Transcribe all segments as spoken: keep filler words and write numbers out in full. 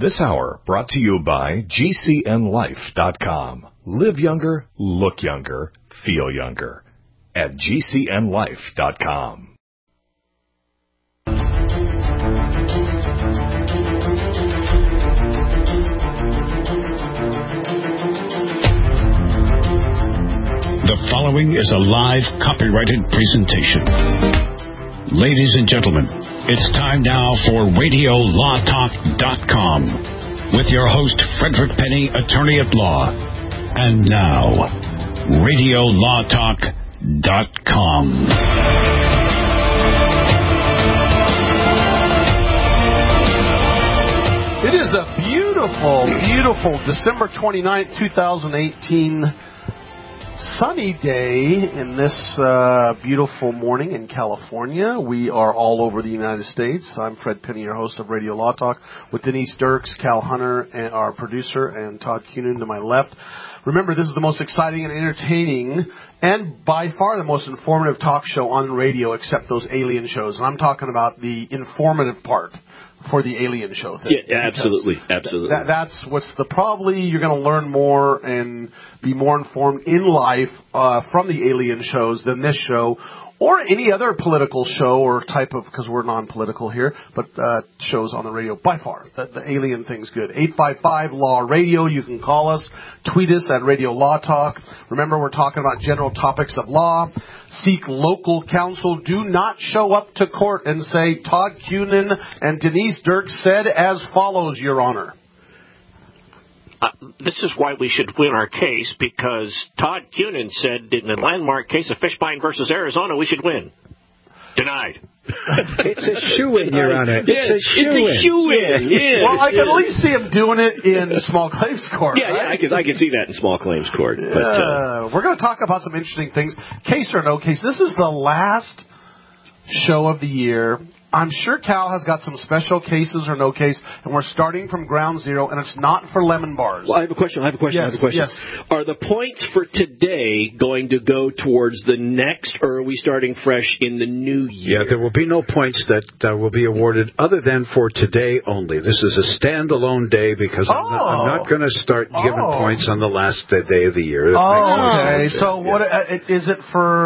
This hour brought to you by G C N life dot com. Live younger, look younger, feel younger at G C N life dot com. The following is a live copyrighted presentation. Ladies and gentlemen, it's time now for radio law talk dot com with your host, Frederick Penny, attorney at law. And now, radio law talk dot com. It is a beautiful, beautiful December twenty-ninth, twenty eighteen sunny day in this uh, beautiful morning in California. We are all over the United States. I'm Fred Penny, your host of Radio Law Talk, with Denise Dirks, Cal Hunter, and our producer, and Todd Cunin to my left. Remember, this is the most exciting and entertaining and by far the most informative talk show on radio except those alien shows. And I'm talking about the informative part for the alien show thing. Yeah, absolutely, absolutely. That, that's what's the probably you're going to learn more and be more informed in life uh, from the alien shows than this show or any other political show or type of, because we're non-political here, but uh, shows on the radio by far. The, the alien thing's good. eight five five law radio. You can call us, tweet us at Radio Law Talk. Remember, we're talking about general topics of law. Seek local counsel. Do not show up to court and say, Todd Cunin and Denise Dirks said as follows, Your Honor. Uh, this is why we should win our case, because Todd Cunin said in the landmark case of Fishbein versus Arizona, we should win. Denied. It's a shoe-in, Your Honor. It's yeah, a shoe-in. It's a shoe-in, yeah. Well, I can at least see him doing it in small claims court. Yeah, right? yeah, I can, I can see that in small claims court. Yeah. But, uh, We're going to talk about some interesting things. Case or no case. This is the last show of the year. I'm sure Cal has got some special cases or no case, and we're starting from ground zero, and it's not for lemon bars. Well, I have a question. I have a question. Yes, I have a question. yes. Are the points for today going to go towards the next, or are we starting fresh in the new year? Yeah, there will be no points that uh, will be awarded other than for today only. This is a standalone day because oh. I'm not, I'm not going to start oh. giving points on the last day of the year. It Oh, okay. sense. So yeah. what uh, is it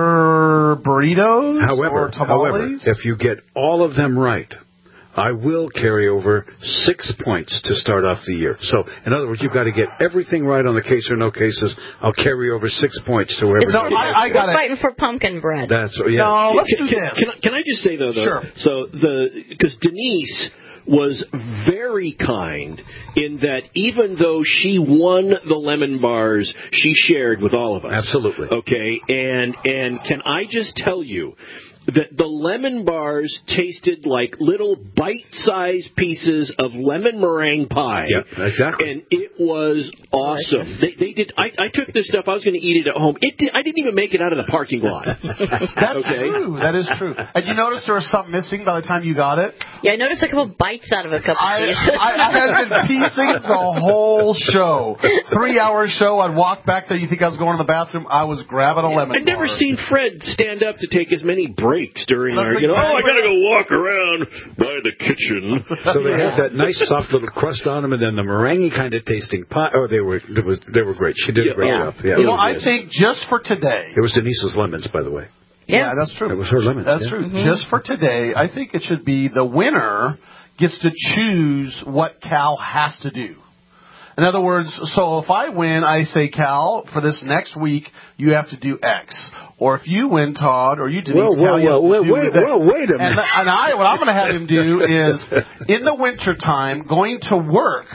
for burritos However, or tamales? however, if you get all of them right, I will carry over six points to start off the year. So, in other words, you've got to get everything right on the case or no cases. I'll carry over six points to wherever. So I, I got We're it. fighting for pumpkin bread. That's yeah. No, let's can, do can, this. Can, I- can I just say, though, though Sure. so the because Denise was very kind in that even though she won the lemon bars, she shared with all of us. Absolutely. Okay, and and can I just tell you that the lemon bars tasted like little bite-sized pieces of lemon meringue pie. Yeah, exactly. And it was awesome. They, they did. I, I took this stuff. I was going to eat it at home. It did, I didn't even make it out of the parking lot. That's okay? true. That is true. And you noticed there was something missing by the time you got it? Yeah, I noticed a couple bites out of a couple I, pieces. I, I had been piecing the whole show. Three-hour show. I'd walk back there. You think I was going to the bathroom? I was grabbing a lemon I'd never bar. seen Fred stand up to take as many breaks during That's our, you know, exactly oh, I got to go walk around by the kitchen. So they had that nice soft little crust on them, and then the meringue kind of tasting pie. Oh, they were they were, they were great. She did Yeah. a great Yeah. job. Yeah, You know, really I did. think just for today. It was Denise's lemons, by the way. Yeah, that's true. It was her lemons. That's yeah. true. Just for today, I think it should be the winner gets to choose what Cal has to do. In other words, so if I win, I say, Cal, for this next week, you have to do X. Or if you win, Todd, or you, Denise, Whoa, whoa, Cal, you have whoa, to do wait, this. whoa, wait a minute. And, and I, what I'm going to have him do is, in the wintertime, going to work,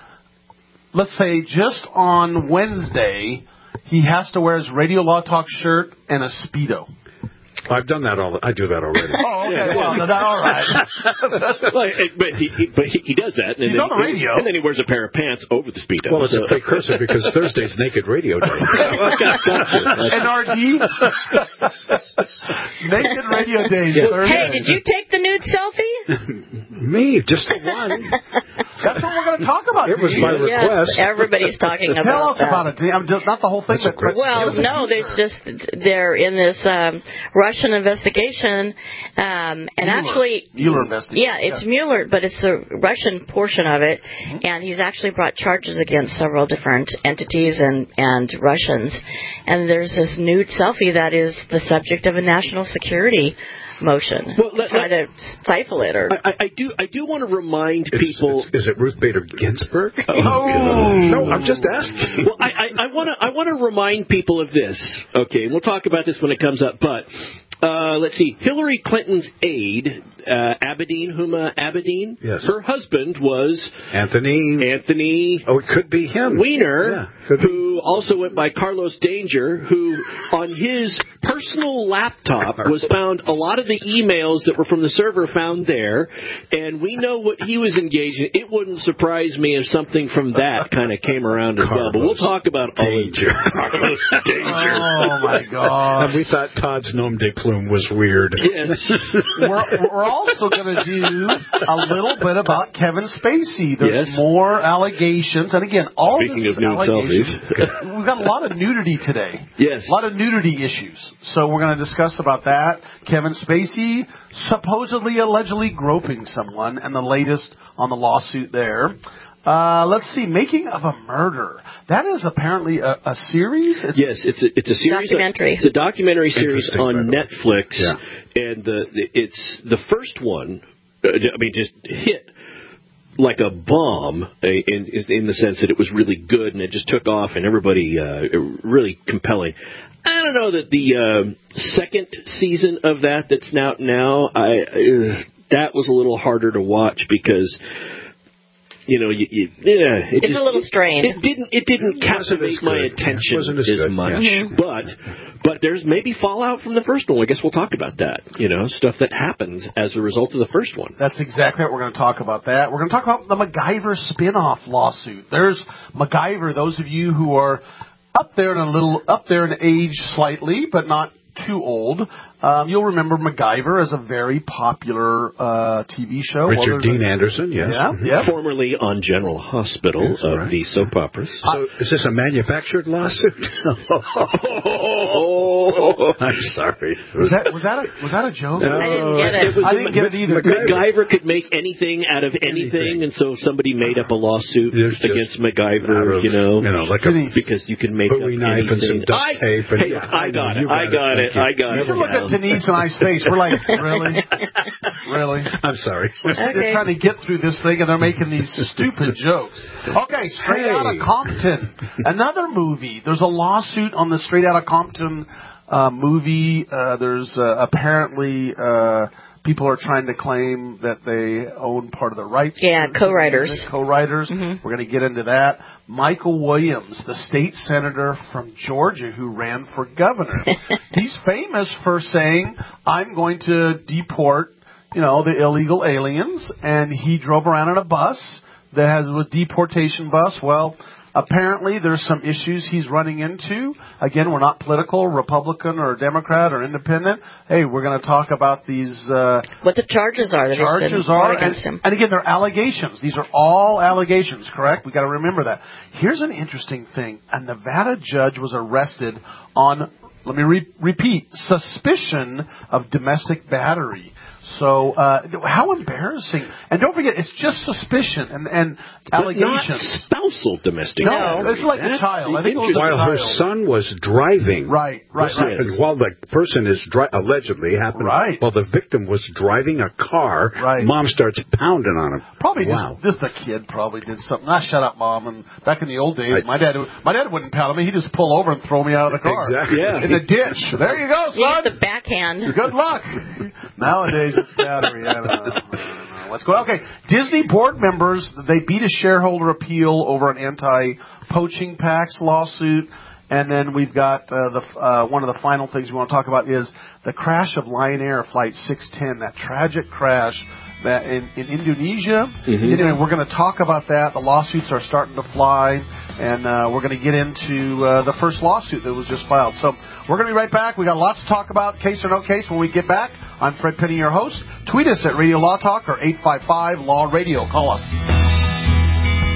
let's say just on Wednesday, he has to wear his Radio Law Talk shirt and a Speedo. I've done that all. I do that already. Oh, okay. Well, no, all right. Well, but he, he, but he, he does that. And He's then, on the radio. And then he wears a pair of pants over the Speedo. Well, it's so. a precursor because Thursday's Naked Radio Day. N R D? Naked Radio Days, Thursday. Hey, did you take the nude selfie? Me, just the one. That's what we're going want to talk about It was by Denise? request. Yes, everybody's talking about Tell us that. about it. I'm just, not the whole thing, but but Well, give us a no, there's teaser. just they're in this um, Russian investigation, um, and Mueller. actually, Mueller investigation. yeah, it's Mueller, but it's the Russian portion of it, and he's actually brought charges against several different entities and and Russians, and there's this nude selfie that is the subject of a national security motion, Well, let- try let- to stifle it or. I, I do. I do want to remind It's- people. it's- is it Ruth Bader Ginsburg? Oh. No, I'm just asking. Well, I want to. I want to remind people of this. Okay, and we'll talk about this when it comes up. But uh, let's see. Hillary Clinton's aide, uh, Abedin, Huma Abedin. Yes. Her husband was Anthony. Anthony Oh, it could be him. Weiner, Yeah, could be. who also went by Carlos Danger, who on his personal laptop was found a lot of the emails that were from the server found there, and we know what he was engaged in. It wouldn't surprise me if something from that kind of came around as well. But we'll talk about all of Danger. Carlos Danger. Oh, my God. And we thought Todd's nom de plume was weird. Yes. We're, we're also going to do a little bit about Kevin Spacey. There's Yes. more allegations. And again, all Speaking this of is nude allegations. selfies. We've got a lot of nudity today. Yes. A lot of nudity issues. So we're going to discuss about that. Kevin Spacey supposedly, allegedly groping someone, and the latest on the lawsuit there. Uh, let's see, Making of a Murder. That is apparently a, a series? It's, Yes, it's a, it's a series. Documentary. Of, it's a documentary series Interesting, by on the way. Netflix, Yeah. and the it's the first one. Uh, I mean, just hit like a bomb uh, in in the sense that it was really good and it just took off and everybody uh, really compelling. I don't know that the uh, second season of that that's out now. I uh, that was a little harder to watch because. You know, you, you, yeah, it It's just, a little strained. It didn't. It didn't It wasn't captivate as my good. attention It wasn't as as good, much. yeah. But but there's maybe fallout from the first one. I guess we'll talk about that. You know, stuff that happens as a result of the first one. That's exactly what we're going to talk about. That we're going to talk about the MacGyver spin-off lawsuit. There's MacGyver. Those of you who are up there in a little up there in age slightly, but not too old, um, you'll remember MacGyver as a very popular uh, T V show. Richard Well, there's Dean a- Anderson, yes. Yeah, yeah. Formerly on General Hospital Yes, of right. the soap operas. So is this a manufactured lawsuit? Oh, I'm sorry. Was that was that a was that a joke? No. I didn't get it. It was I a- didn't get it either. MacGyver could make anything out of anything, Anything. and so somebody made up a lawsuit There's just against out MacGyver. of, you know, you know, like Denise. a because you can make up Bowie knife and some anything. duct I, tape. And, hey, yeah, I got know. it. You I got it. Thank you. I got You it. should look at Denise and I's face. We're like, really, really. I'm sorry. They're Okay. trying to get through this thing, and they're making these stupid jokes. Okay, Straight Hey. Outta Compton, another movie. There's a lawsuit on the Straight Outta Compton uh, movie. Uh, there's uh, apparently uh, people are trying to claim that they own part of the rights. Yeah, to the co-writers. music, Co-writers. Mhm. We're going to get into that. Michael Williams, the state senator from Georgia who ran for governor. He's famous for saying, "I'm going to deport." You know, the illegal aliens, and he drove around in a bus that has a deportation bus. Well, apparently there's some issues he's running into. Again, we're not political, Republican or Democrat or independent. Hey, we're going to talk about these uh, What the charges are that he's charges been are, brought and, against him. and again, they're allegations. These are all allegations, correct? We got to remember that. Here's an interesting thing: a Nevada judge was arrested on, let me re- repeat, suspicion of domestic battery. So, uh, how embarrassing. And don't forget, it's just suspicion and, and But not allegations. spousal domestic. No, battery. it's like a That's child. the I think it was a interesting- While her child. son was driving. Right, right, This right. happened while the person is dri- allegedly happened Right. while the victim was driving a car. Right. Mom starts pounding on him. Probably wow. just, just a kid probably did something. Ah, shut up, Mom. And back in the old days, I- my dad my dad wouldn't pound me. He'd just pull over and throw me out of the car. Exactly. Yeah. In the ditch. There you go, You son. get the backhand. Good luck. Nowadays, it's battery. I don't know. I don't know. What's going on? Okay, Disney board members, they beat a shareholder appeal over an anti-poaching PACS lawsuit. And then we've got uh, the uh, one of the final things we want to talk about is the crash of Lion Air Flight six ten, that tragic crash that in, in Indonesia. Mhm. Anyway, we're going to talk about that. The lawsuits are starting to fly, and uh, we're going to get into uh, the first lawsuit that was just filed. So we're going to be right back. We got lots to talk about, case or no case, when we get back. I'm Fred Penny, your host. Tweet us at Radio Law Talk or eight five five Law Radio. Call us.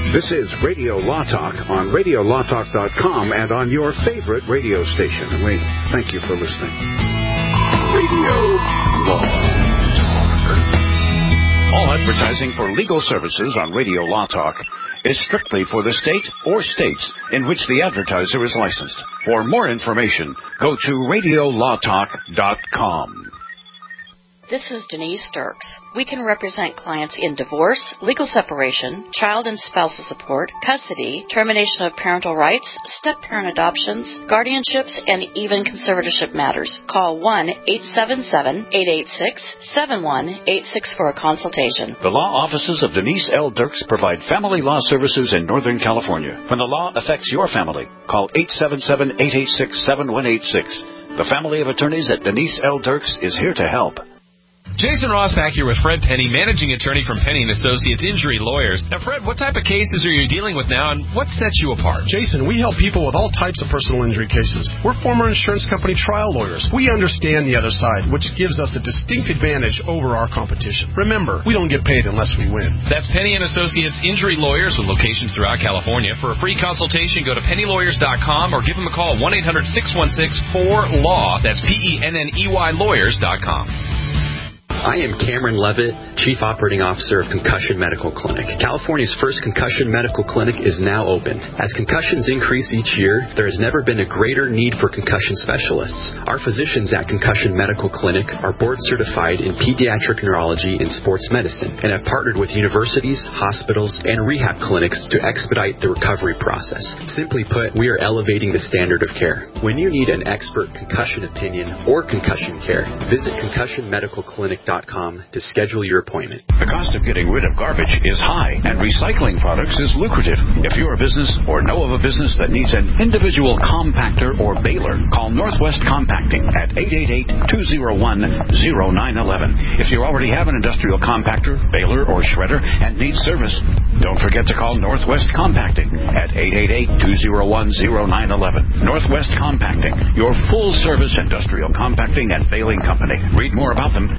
This is Radio Law Talk on radio law talk dot com and on your favorite radio station. And we thank you for listening. Radio Law Talk. All advertising for legal services on Radio Law Talk is strictly for the state or states in which the advertiser is licensed. For more information, go to radio law talk dot com. This is Denise Dirks. We can represent clients in divorce, legal separation, child and spousal support, custody, termination of parental rights, step-parent adoptions, guardianships, and even conservatorship matters. Call one eight seven seven, eight eight six, seven one eight six for a consultation. The law offices of Denise L. Dirks provide family law services in Northern California. When the law affects your family, call eight seven seven, eight eight six, seven one eight six. The family of attorneys at Denise L. Dirks is here to help. Jason Ross back here with Fred Penny, managing attorney from Penny and Associates Injury Lawyers. Now, Fred, what type of cases are you dealing with now, and what sets you apart? Jason, we help people with all types of personal injury cases. We're former insurance company trial lawyers. We understand the other side, which gives us a distinct advantage over our competition. Remember, we don't get paid unless we win. That's Penny and Associates Injury Lawyers with locations throughout California. For a free consultation, go to penny lawyers dot com or give them a call, one eight hundred, six one six, four, L A W. That's P E N N E Y lawyers dot com. I am Cameron Levitt, Chief Operating Officer of Concussion Medical Clinic. California's first concussion medical clinic is now open. As concussions increase each year, there has never been a greater need for concussion specialists. Our physicians at Concussion Medical Clinic are board certified in pediatric neurology and sports medicine and have partnered with universities, hospitals, and rehab clinics to expedite the recovery process. Simply put, we are elevating the standard of care. When you need an expert concussion opinion or concussion care, visit concussion medical clinic dot com to schedule your appointment. The cost of getting rid of garbage is high, and recycling products is lucrative. If you're a business or know of a business that needs an individual compactor or baler, call Northwest Compacting at eight eight eight, two oh one, oh nine one one. If you already have an industrial compactor, baler, or shredder and need service, don't forget to call Northwest Compacting at eight eight eight, two oh one, oh nine one one. Northwest Compacting, your full-service industrial compacting and baling company. Read more about them.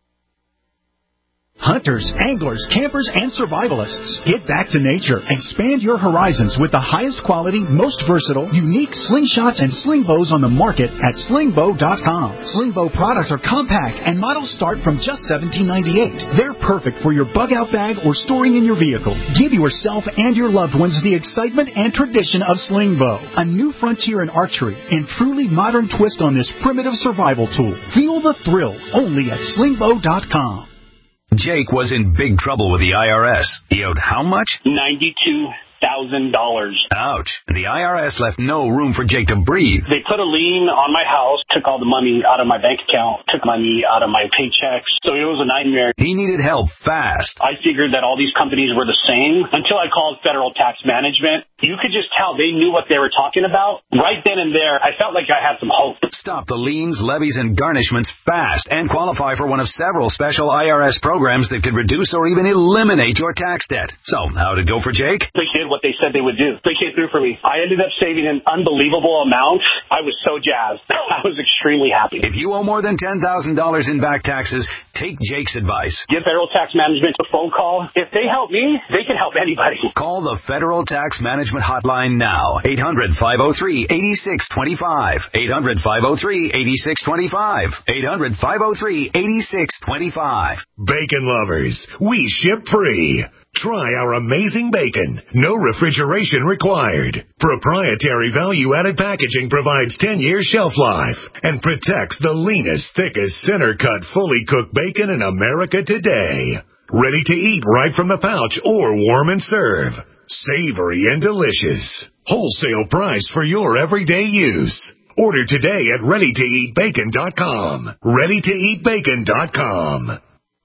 Hunters, anglers, campers, and survivalists. Get back to nature. Expand your horizons with the highest quality, most versatile, unique slingshots and sling bows on the market at sling bow dot com. Sling bow products are compact and models start from just seventeen ninety-eight. They're perfect for your bug out bag or storing in your vehicle. Give yourself and your loved ones the excitement and tradition of sling bow, a new frontier in archery and truly modern twist on this primitive survival tool. Feel the thrill only at sling bow dot com. Jake was in big trouble with the I R S. He owed how much? ninety-two thousand dollars. Ouch. The I R S left no room for Jake to breathe. They put a lien on my house, took all the money out of my bank account, took money out of my paychecks. So it was a nightmare. He needed help fast. I figured that all these companies were the same until I called Federal Tax Management. You could just tell they knew what they were talking about. Right then and there, I felt like I had some hope. Stop the liens, levies, and garnishments fast and qualify for one of several special I R S programs that could reduce or even eliminate your tax debt. So, how'd it go for Jake? They did what they said they would do. They came through for me. I ended up saving an unbelievable amount. I was so jazzed. I was extremely happy. If you owe more than ten thousand dollars in back taxes, take Jake's advice. Give Federal Tax Management a phone call. If they help me, they can help anybody. Call the Federal Tax Management Hotline now. eight hundred, five oh three, eight six two five. eight hundred, five oh three, eight six two five. eight hundred, five oh three, eight six two five. Bacon lovers, we ship free. Try our amazing bacon. No refrigeration required. Proprietary value-added packaging provides ten years shelf life and protects the leanest, thickest, center-cut, fully cooked bacon in America today. Ready to eat right from the pouch or warm and serve. Savory and delicious. Wholesale price for your everyday use. Order today at ready to eat bacon dot com. ready to eat bacon dot com.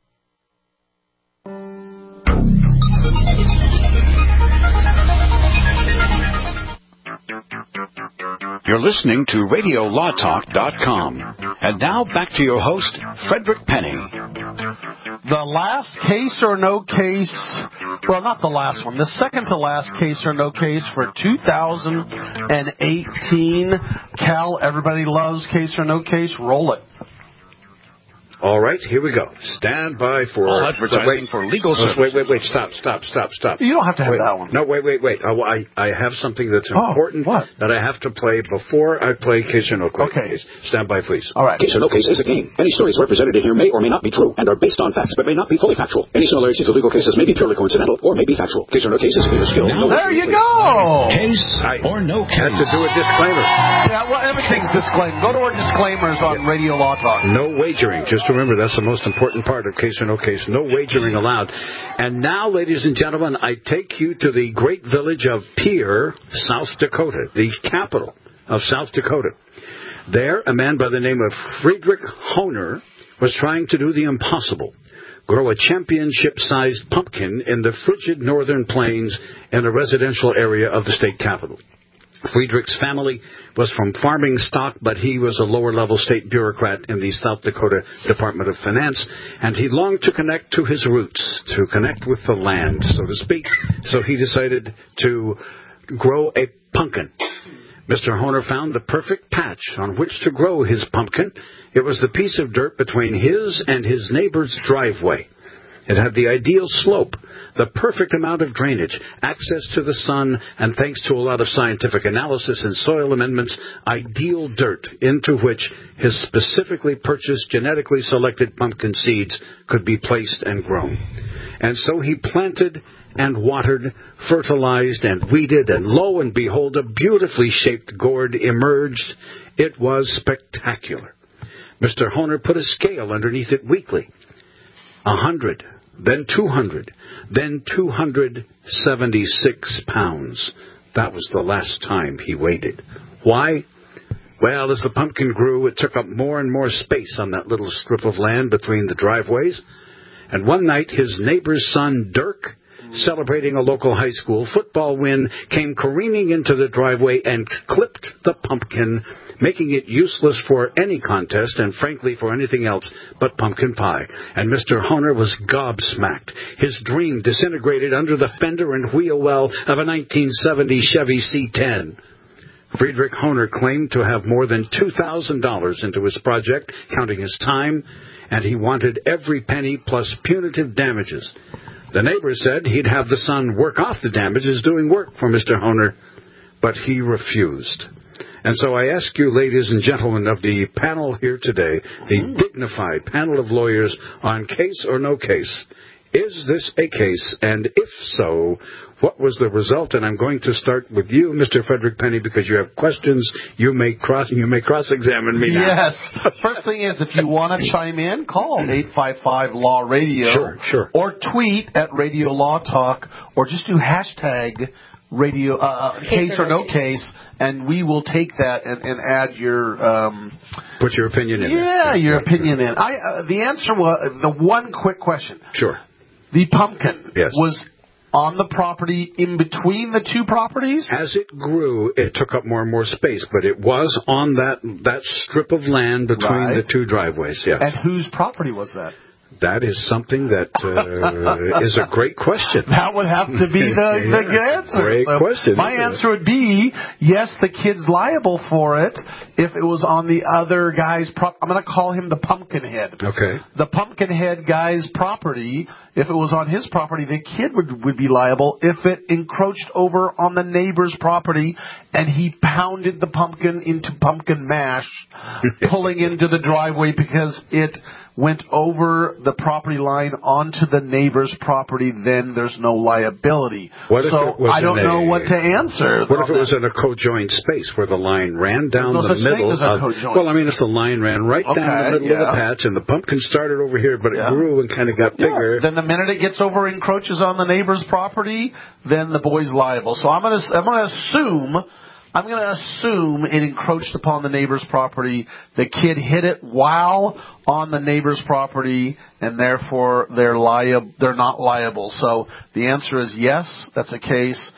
You're listening to radio law talk dot com. And now back to your host, Frederick Penny. The last case or no case, well, not the last one, the second to last case or no case for two thousand eighteen. Cal, everybody loves case or no case. Roll it. All right, here we go. Stand by for... All advertising wait, for legal oh, services. Wait, wait, wait. Stop, stop, stop, stop. You don't have to have wait, that one. No, wait, wait, wait. I, I, I have something that's Oh, important what? that I have to play before I play Case or No Case. Okay. Stand by, please. All right. Case or No Case is a game. Any stories represented in here may or may not be true and are based on facts, but may not be fully factual. Any similarities to legal cases may be purely coincidental or may be factual. Case or No Case is a game of skill. Now, No There you go. Case or no case. Had to do a disclaimer. Yeah, well, everything's disclaimed. Go to our disclaimers on Radio Law Talk. No wagering. Just remember, that's the most important part of Case or No Case. No wagering allowed. And now, ladies and gentlemen, I take you to the great village of Pierre, South Dakota, the capital of South Dakota. There, a man by the name of Friedrich Hohner was trying to do the impossible. Grow a championship-sized pumpkin in the frigid northern plains in a residential area of the state capital. Friedrich's family was from farming stock, but he was a lower-level state bureaucrat in the South Dakota Department of Finance, and he longed to connect to his roots, to connect with the land, so to speak. So he decided to grow a pumpkin. Mister Hohner found the perfect patch on which to grow his pumpkin. It was the piece of dirt between his and his neighbor's driveway. It had the ideal slope, the perfect amount of drainage, access to the sun, and thanks to a lot of scientific analysis and soil amendments, ideal dirt into which his specifically purchased, genetically selected pumpkin seeds could be placed and grown. And so he planted and watered, fertilized and weeded, and lo and behold, a beautifully shaped gourd emerged. It was spectacular. Mister Hohner put a scale underneath it weekly. A hundred, then two hundred, then two hundred seventy-six pounds. That was the last time he weighed it. Why? Well, as the pumpkin grew, it took up more and more space on that little strip of land between the driveways. And one night, his neighbor's son, Dirk, celebrating a local high school football win, came careening into the driveway and clipped the pumpkin, making it useless for any contest and, frankly, for anything else but pumpkin pie. And Mister Hohner was gobsmacked. His dream disintegrated under the fender and wheel well of a nineteen seventy Chevy C ten. Friedrich Hohner claimed to have more than two thousand dollars into his project, counting his time, and he wanted every penny plus punitive damages. The neighbor said he'd have the son work off the damages doing work for Mister Hohner, but he refused. And so I ask you, ladies and gentlemen of the panel here today, the dignified panel of lawyers on Case or No Case, is this a case? And if so, what was the result? And I'm going to start with you, Mister Frederick Penny, because you have questions. You may cross you may cross-examine me now. Yes. First thing is, if you want to chime in, call eight five five Law Radio. Sure, sure. Or tweet at Radio Law Talk, or just do hashtag Radio uh, Case, case or No Case, case, and we will take that and, and add your um, put your opinion in. Yeah, there. your opinion in. I uh, the answer was the one quick question. Sure. The pumpkin yes. was on the property in between the two properties? As it grew, it took up more and more space, but it was on that that strip of land between right. the two driveways. Yes. And whose property was that? That is something that uh, is a great question. That would have to be the, the yeah, answer. Great so question. My answer would be, yes, the kid's liable for it if it was on the other guy's prop. I'm going to call him the Pumpkinhead. Okay. The Pumpkinhead guy's property, if it was on his property, the kid would, would be liable if it encroached over on the neighbor's property and he pounded the pumpkin into pumpkin mash, pulling into the driveway because it went over the property line onto the neighbor's property, then there's no liability. What if so it was I don't in know a, what to answer. What if it was in a co-joined space where the line ran down no the such middle? Thing as a of, co-joint. Well, I mean, if the line ran right okay, down the middle yeah. of the patch and the pumpkin started over here, but it yeah. grew and kind of got bigger. Yeah. Then the minute it gets over encroaches on the neighbor's property, then the boy's liable. So I'm going to I'm going to assume. I'm going to assume it encroached upon the neighbor's property. The kid hit it while on the neighbor's property, and therefore they're liable. They're not liable. So the answer is yes. That's a case.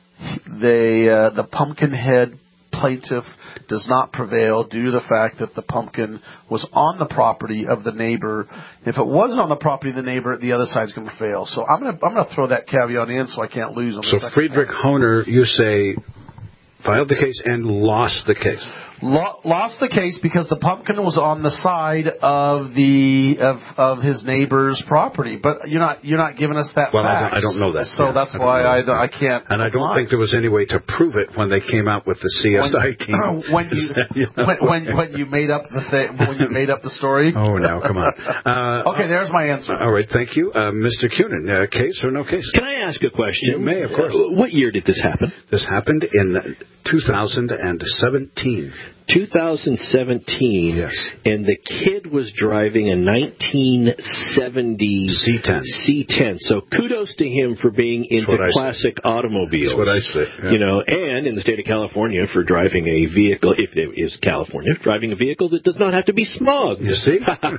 They, uh, the Pumpkinhead plaintiff does not prevail due to the fact that the pumpkin was on the property of the neighbor. If it wasn't on the property of the neighbor, the other side's going to fail. So I'm going to I'm going to throw that caveat in so I can't lose on the So second Friedrich point. Hohner, you say, filed the case and lost the case. Lo- lost the case because the pumpkin was on the side of the of of his neighbor's property. But you're not you're not giving us that. Well, I fact. don't, I don't know that. So yeah, that's I why I, know. I can't. And I don't lie. think there was any way to prove it when they came out with the C S I when, team. When you, you know? when, when when you made up the thing, when you made up the story. Oh, now come on. Uh, okay, there's my answer. All right, thank you, uh, Mister Cunin. Uh, case or no case? Can I ask a question? You may, of course. Uh, what year did this happen? This happened in two thousand seventeen. two thousand seventeen. Yes. And the kid was driving a nineteen seventy C ten. C ten. So kudos to him for being into classic say. automobiles. That's what I say. Yeah. You know, and in the state of California for driving a vehicle, if it is California, driving a vehicle that does not have to be smog. You see?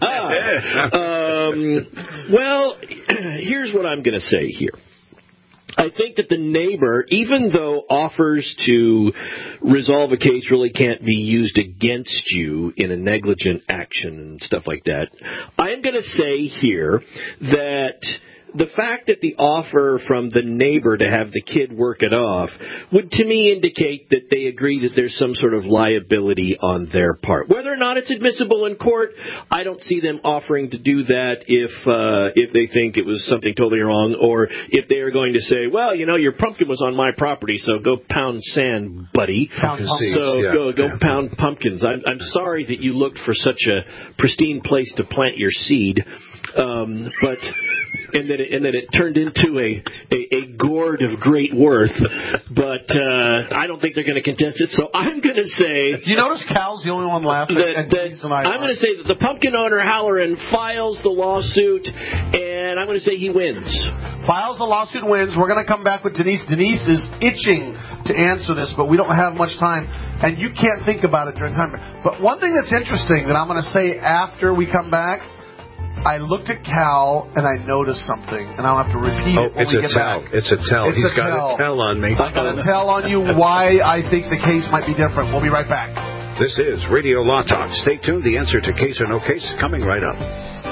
um, well, here's what I'm going to say here. I think that the neighbor, even though offers to resolve a case really can't be used against you in a negligent action and stuff like that, I am going to say here that the fact that the offer from the neighbor to have the kid work it off would, to me, indicate that they agree that there's some sort of liability on their part. Whether or not it's admissible in court, I don't see them offering to do that if uh, if they think it was something totally wrong, or if they are going to say, well, you know, your pumpkin was on my property, so go pound sand, buddy. Pound so seeds, yeah. go go yeah. pound pumpkins. I'm, I'm sorry that you looked for such a pristine place to plant your seed. Um, but and then it, and then it turned into a, a, a gourd of great worth. But uh, I don't think they're going to contest it. So I'm going to say. You notice Cal's the only one laughing. That, and that and I I'm going to say that the pumpkin owner Halloran files the lawsuit, and I'm going to say he wins. Files the lawsuit, wins. We're going to come back with Denise. Denise is itching to answer this, but we don't have much time, and you can't think about it during time. But one thing that's interesting that I'm going to say after we come back. I looked at Cal and I noticed something, and I'll have to repeat oh, it when it's we a get tell. back. It's a tell. It's He's a got tell. a tell on me. I'm going to tell on you why I think the case might be different. We'll be right back. This is Radio Law Talk. Stay tuned. The answer to Case or No Case coming right up.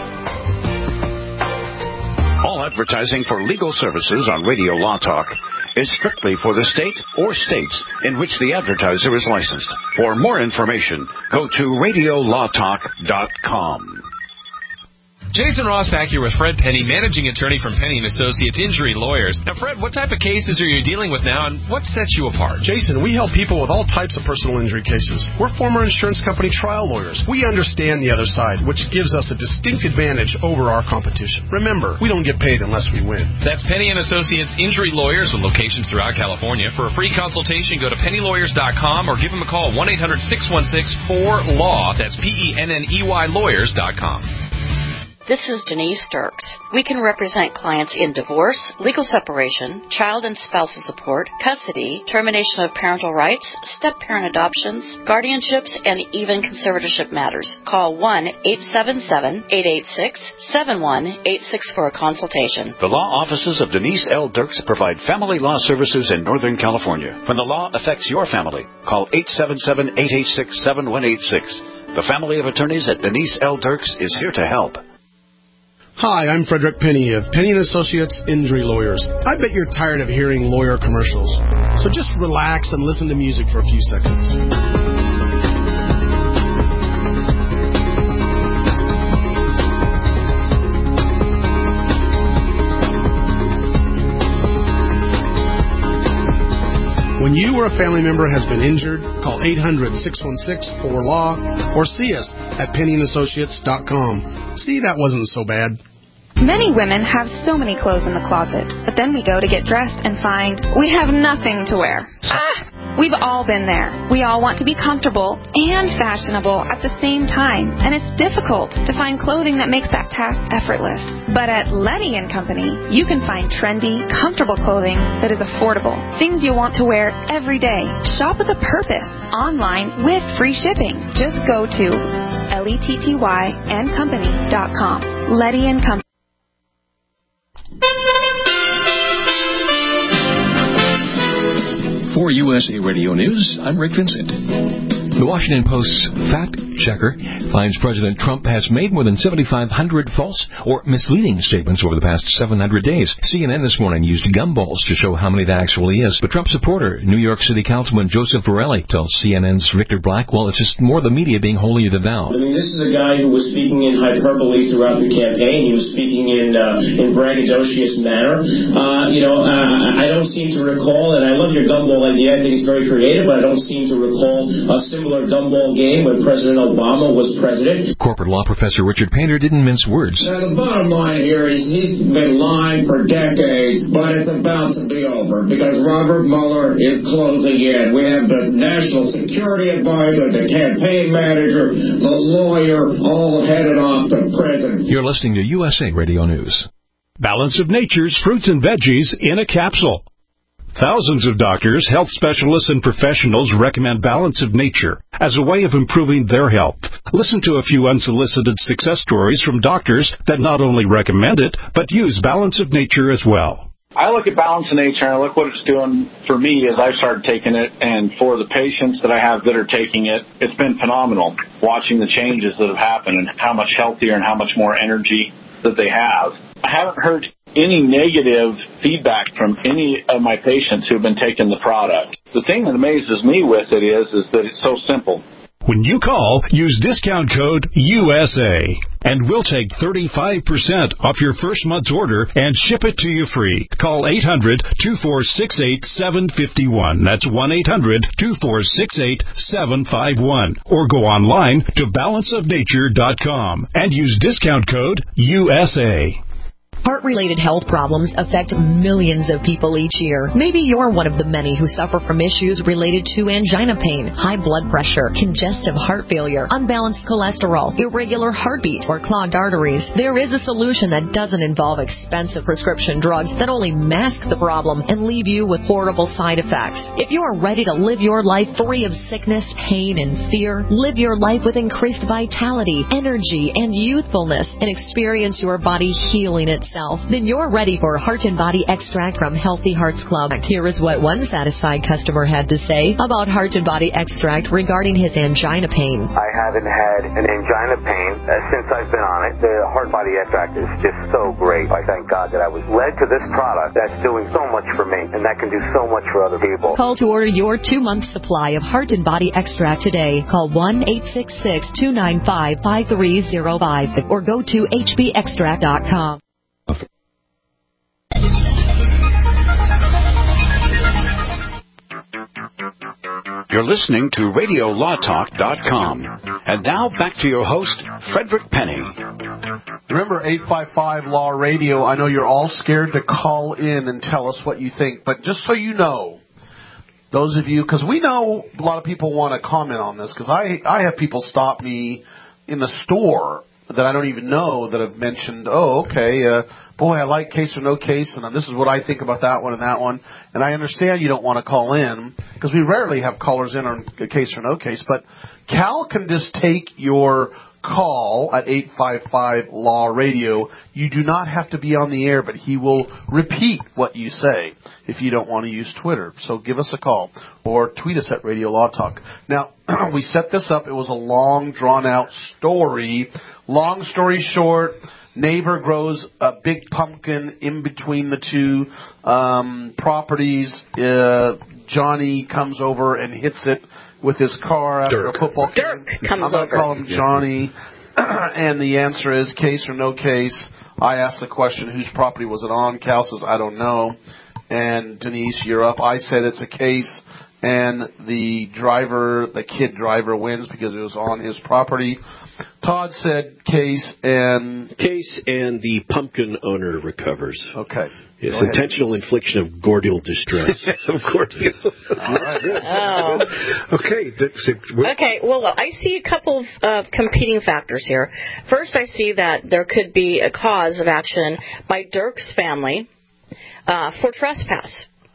All advertising for legal services on Radio Law Talk is strictly for the state or states in which the advertiser is licensed. For more information, go to radio law talk dot com. Jason Rossback here with Fred Penny, managing attorney from Penny and Associates Injury Lawyers. Now, Fred, what type of cases are you dealing with now, and what sets you apart? Jason, we help people with all types of personal injury cases. We're former insurance company trial lawyers. We understand the other side, which gives us a distinct advantage over our competition. Remember, we don't get paid unless we win. That's Penny and Associates Injury Lawyers with locations throughout California. For a free consultation, go to penny lawyers dot com or give them a call, one eight hundred six one six four L A W. That's P E N N E Y lawyers dot com. This is Denise Dirks. We can represent clients in divorce, legal separation, child and spousal support, custody, termination of parental rights, step-parent adoptions, guardianships, and even conservatorship matters. Call one eight seven seven, eight eight six, seven one eight six for a consultation. The law offices of Denise L. Dirks provide family law services in Northern California. When the law affects your family, call eight seven seven, eight eight six, seven one eight six. The family of attorneys at Denise L. Dirks is here to help. Hi, I'm Frederick Penny of Penny and Associates Injury Lawyers. I bet you're tired of hearing lawyer commercials. So just relax and listen to music for a few seconds. When you or a family member has been injured, call eight hundred, six one six, four L A W or see us at penny and associates dot com. See, that wasn't so bad. Many women have so many clothes in the closet, but then we go to get dressed and find we have nothing to wear. Ah! We've all been there. We all want to be comfortable and fashionable at the same time, and it's difficult to find clothing that makes that task effortless. But at Letty and Company, you can find trendy, comfortable clothing that is affordable. Things you want to wear every day. Shop with a purpose online with free shipping. Just go to L E T T Y and company dot com. Letty and Company. For U S A Radio News, I'm Rick Vincent. The Washington Post's fact checker finds President Trump has made more than seventy-five hundred false or misleading statements over the past seven hundred days. C N N this morning used gumballs to show how many that actually is. But Trump supporter, New York City Councilman Joseph Borelli, tells C N N's Victor Black, well, it's just more the media being holier than thou. I mean, this is a guy who was speaking in hyperbole throughout the campaign. He was speaking in uh, in braggadocious manner. Uh, you know, uh, I don't seem to recall, and I love your gumball idea. I think it's very creative, but I don't seem to recall a similar gumball game when President Obama was president. Corporate law professor Richard Painter didn't mince words. Now, the bottom line here is he's been lying for decades, but it's about to be over because Robert Mueller is closing in. We have the National Security Advisor, the campaign manager, the lawyer, all headed off to prison. You're listening to U S A Radio News. Balance of Nature's fruits and veggies in a capsule. Thousands of doctors, health specialists, and professionals recommend Balance of Nature as a way of improving their health. Listen to a few unsolicited success stories from doctors that not only recommend it, but use Balance of Nature as well. I look at Balance of Nature and I look what it's doing for me as I've started taking it, and for the patients that I have that are taking it, it's been phenomenal watching the changes that have happened and how much healthier and how much more energy that they have. I haven't heard any negative feedback from any of my patients who have been taking the product. The thing that amazes me with it is, is that it's so simple. When you call, use discount code U S A, and we'll take thirty-five percent off your first month's order and ship it to you free. Call eight hundred, two four six eight, seven five one. That's one eight hundred, two four six eight, seven five one. Or go online to balance of nature dot com and use discount code U S A. Heart-related health problems affect millions of people each year. Maybe you're one of the many who suffer from issues related to angina pain, high blood pressure, congestive heart failure, unbalanced cholesterol, irregular heartbeat, or clogged arteries. There is a solution that doesn't involve expensive prescription drugs that only mask the problem and leave you with horrible side effects. If you are ready to live your life free of sickness, pain, and fear, live your life with increased vitality, energy, and youthfulness, and experience your body healing itself, then you're ready for Heart and Body Extract from Healthy Hearts Club. Here is what one satisfied customer had to say about Heart and Body Extract regarding his angina pain. I haven't had an angina pain uh, since I've been on it. The Heart Body Extract is just so great. I thank God that I was led to this product that's doing so much for me, and that can do so much for other people. Call to order your two-month supply of Heart and Body Extract today. Call one eight six six, two nine five, five three zero five or go to h b extract dot com. You're listening to radio law talk dot com. And now back to your host, Frederick Penny. Remember eight five five Law Radio. I know you're all scared to call in and tell us what you think, but just so you know, those of you, because we know a lot of people want to comment on this, because I, I have people stop me in the store that I don't even know that have mentioned, oh, okay, uh, boy, I like Case or No Case, and this is what I think about that one and that one. And I understand you don't want to call in, because we rarely have callers in on Case or No Case, but Cal can just take your call at eight five five Law Radio. You do not have to be on the air, but he will repeat what you say if you don't want to use Twitter. So give us a call or tweet us at Radio Law Talk. Now, we set this up. It was a long, drawn-out story. Long story short, neighbor grows a big pumpkin in between the two um, properties. Uh, Johnny comes over and hits it with his car after Dirk. a football game. Dirk comes I'm going over. to call him Johnny. And the answer is Case or No Case. I asked the question, whose property was it on? Cal says, I don't know. And Denise, you're up. I said it's a case. And the driver, the kid driver, wins because it was on his property. Todd said case and... Case and the pumpkin owner recovers. Okay. Yes, intentional infliction of cordial distress. Of course. All right. Oh. Okay. Okay, well, I see a couple of uh, competing factors here. First, I see that there could be a cause of action by Dirk's family uh, for trespass.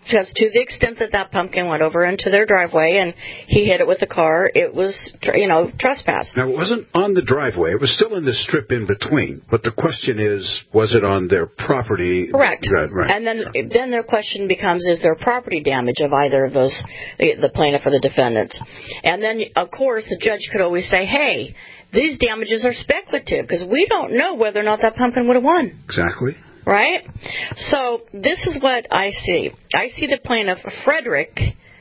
Because to the extent that that pumpkin went over into their driveway and he hit it with the car, it was, you know, trespass. Now, it wasn't on the driveway. It was still in the strip in between. But the question is, was it on their property? Correct. Right. right. And then then their question becomes, is there property damage of either of those, the, the plaintiff or the defendant? And then, of course, the judge could always say, hey, these damages are speculative because we don't know whether or not that pumpkin would have won. Exactly. Right? So this is what I see. I see the plaintiff, Frederick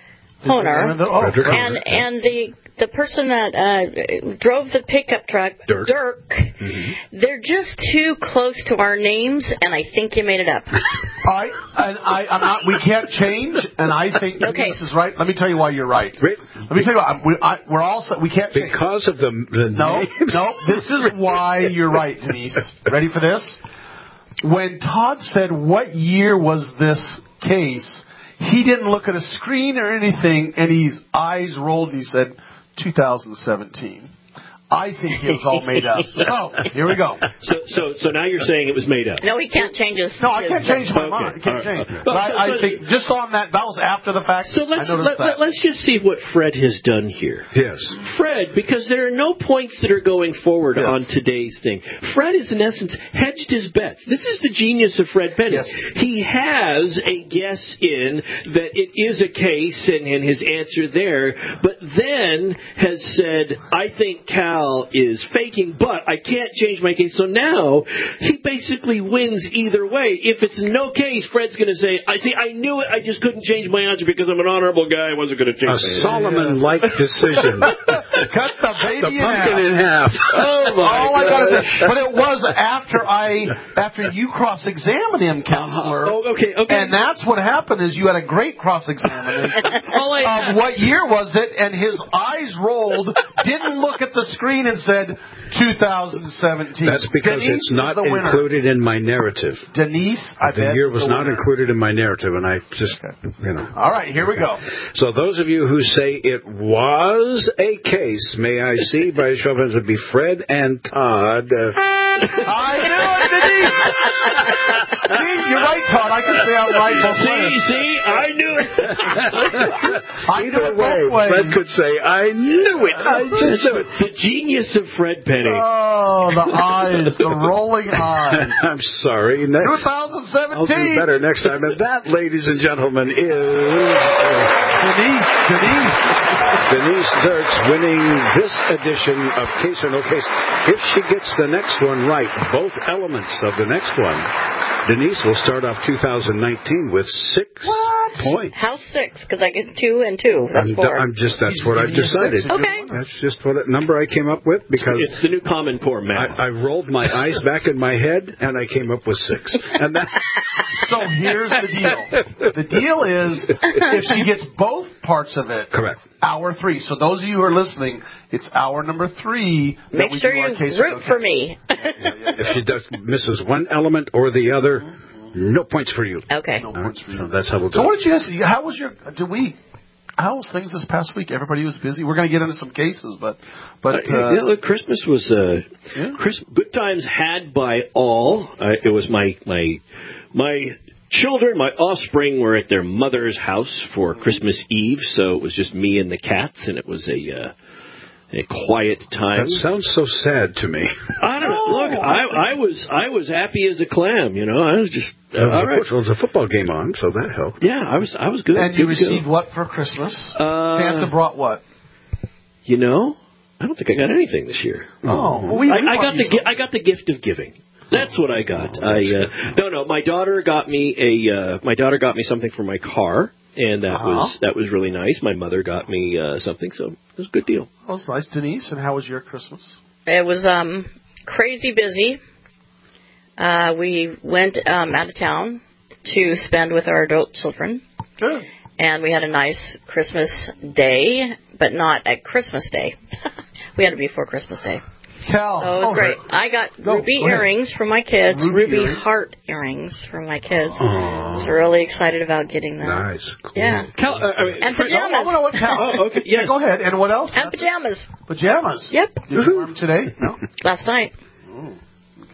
Honer, Oh, Frederick and Honer, and the the person that uh, drove the pickup truck, Dirk. Dirk. Mm-hmm. They're just too close to our names, and I think you made it up. I, and I, I'm not, we can't change, and I think Okay. Denise is right. Let me tell you why you're right. Wait. Let me tell you why. We, I, we're all set. We can't change. Because of the, the No, names? no, this is why you're right, Denise. Ready for this? When Todd said, what year was this case, he didn't look at a screen or anything, and his eyes rolled, and he said, two thousand seventeen. I think it was all made up. So, here we go. So, so, so now you're saying it was made up. No, he can't change his. No, I can't change my Okay. mind. I can't All right. change. Okay. But I, I But- think just on that, that was after the fact. So let's I let, noticed that. let, let's just see what Fred has done here. Yes. Fred, because there are no points that are going forward Yes. on today's thing. Fred is, in essence, hedged his bets. This is the genius of Fred Penny. Yes. He has a guess in that it is a case and, and his answer there, but then has said, I think Cal is faking, but I can't change my case. So now he basically wins either way. If it's no case, Fred's going to say, I see, I knew it, I just couldn't change my answer because I'm an honorable guy, I wasn't going to change A my answer. Solomon-like decision. Cut the baby The in pumpkin half. in half. Oh, my All I God. gotta say, but it was after I, after you cross-examined him, counselor. Oh, okay, okay. And that's what happened is you had a great cross-examination All I- of what year was it, and his eyes rolled, didn't look at the screen and said two thousand seventeen. That's because Denise it's not is the winner. included in my narrative. Denise, I The bet year is was the not winner. included in my narrative, and I just, you know. All right, here we go. So those of you who say it was a case, may I see by a show of hands, would be Fred and Todd. Uh, I knew it, Denise. See, you're right, Todd. I can say I'm right both See, ways. see, I knew it. I knew Either it way, both ways. Fred could say, I knew it. I just knew it. The genius of Fred Penny. Oh, the eyes, the rolling eyes. I'm sorry. Ne- two thousand seventeen. I'll do better next time. And that, ladies and gentlemen, is Denise, Denise. Denise Dirks winning this edition of Case or No Case. If she gets the next one right, both elements of the next one, Denise will start off two thousand nineteen with six What? points. How's six? Because I get two and two. That's I'm, four. I'm just, that's She's what I've giving you decided. six. Okay. That's just what number I came up with because It's the new Common Core math. I, I rolled my eyes back in my head and I came up with six. And that. So here's the deal. The deal is, if she gets both parts of it, Correct. hour three. So those of you who are listening, it's hour number three. that Make we sure do our you case root no for case. me. If she does misses one element or the other, no points for you. Okay. No All right, points for you. so that's how we'll do So it. what did you guys? How was your? Did we? How was things this past week? Everybody was busy. We're going to get into some cases, but but Uh, uh, yeah, look, Christmas was uh, Yeah. Chris, good times had by all. Uh, it was my my my children, my offspring, were at their mother's house for Christmas Eve, so it was just me and the cats, and it was a uh, a quiet time. That sounds so sad to me. I don't know. Look, I, I was I was happy as a clam. You know, I was just uh, There was all a right. foot- there was a football game on, so that helped. Yeah, I was I was good. and you good to go. received what for Christmas? Uh, Santa brought what? You know, I don't think I got anything this year. Oh, well, we, I, we I brought got you the gi- I got the gift of giving. That's what I got. I uh, no no. My daughter got me a uh, my daughter got me something for my car, and that Uh-huh. was that was really nice. My mother got me uh, something, so it was a good deal. That was nice, Denise. And how was your Christmas? It was um crazy busy. Uh, we went um, out of town to spend with our adult children, Good. and we had a nice Christmas day, but not at Christmas Day. We had it before Christmas Day. Cal. So it was oh, great. I got Go, ruby go ahead. earrings for my kids, Ruby ruby, earrings. heart earrings for my kids. Aw. I was really excited about getting them. Nice. Cool. Yeah. Cal, uh, I mean, And Chris- pajamas. I want to know what Cal. Oh, okay, yes. Yeah, go ahead. And what else? And pajamas. Pajamas. Yep. Did you wear them today? No. Last night.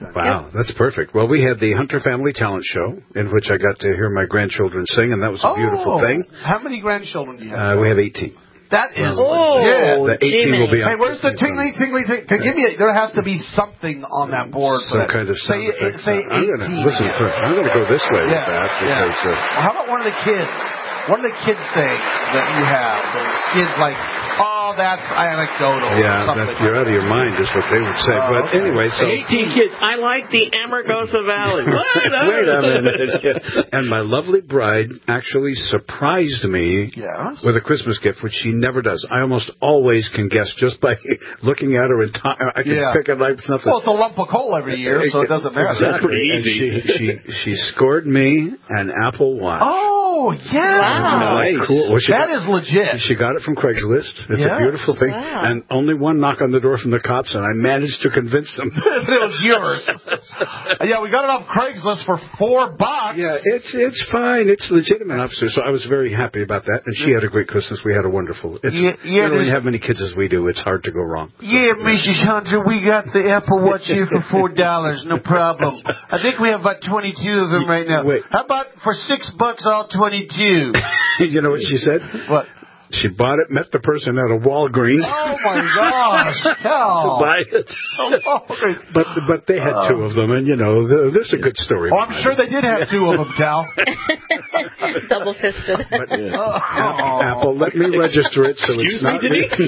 Okay. Wow, yep. That's perfect. Well, we had the Hunter Family Talent Show, in which I got to hear my grandchildren sing, and that was a oh, beautiful thing. How many grandchildren do you Uh, have? we have eighteen. That is oh, legit. The eighteen will be Hey, where's the tingly, tingly, tingly? Give me a, there has to be something on that board. Some for that. kind of sound say, effect. say I'm eighteen. Gonna, listen, for, I'm going to go this way yeah, with that because. Yeah. Uh, well, how about one of the kids? One of the kids sayings that you have. Those kids like, oh, that's anecdotal. Yeah, or that, you're out of your mind is what they would say. Oh, but okay. anyway, so eighteen kids. I like the Amargosa Valley. What? Wait a minute. Yeah. And my lovely bride actually surprised me yes. with a Christmas gift, which she never does. I almost always can guess just by looking at her and t- I can yeah. pick it like nothing. Well, it's a lump of coal every year, so it doesn't matter. Exactly. That's pretty easy. She, she she scored me an Apple Watch. Oh, yeah. Wow. Nice. Cool. Well, that got, is legit. She got it from Craigslist. It's yes. a beautiful thing. Wow. And only one knock on the door from the cops, and I managed to convince them. It was yours. Yeah, we got it off Craigslist for four bucks. Yeah, it's it's fine. It's legitimate, officer. So I was very happy about that. And she had a great Christmas. We had a wonderful. It's, yeah, yeah, you know, when you have many kids as we do, it's hard to go wrong. Yeah, Missus Hunter, we got the Apple Watch here for four dollars. No problem. I think we have about twenty-two of them right now. Wait. How about for six bucks, all twenty-two? You know what she said? What? She bought it, met the person at a Walgreens. Oh, my gosh. Cal. To buy it. but but they had two of them, and, you know, there's a good story. Oh, I'm sure they did have two of them, Cal. Double-fisted. But, yeah. oh. Apple, let me register it so Excuse it's not... me,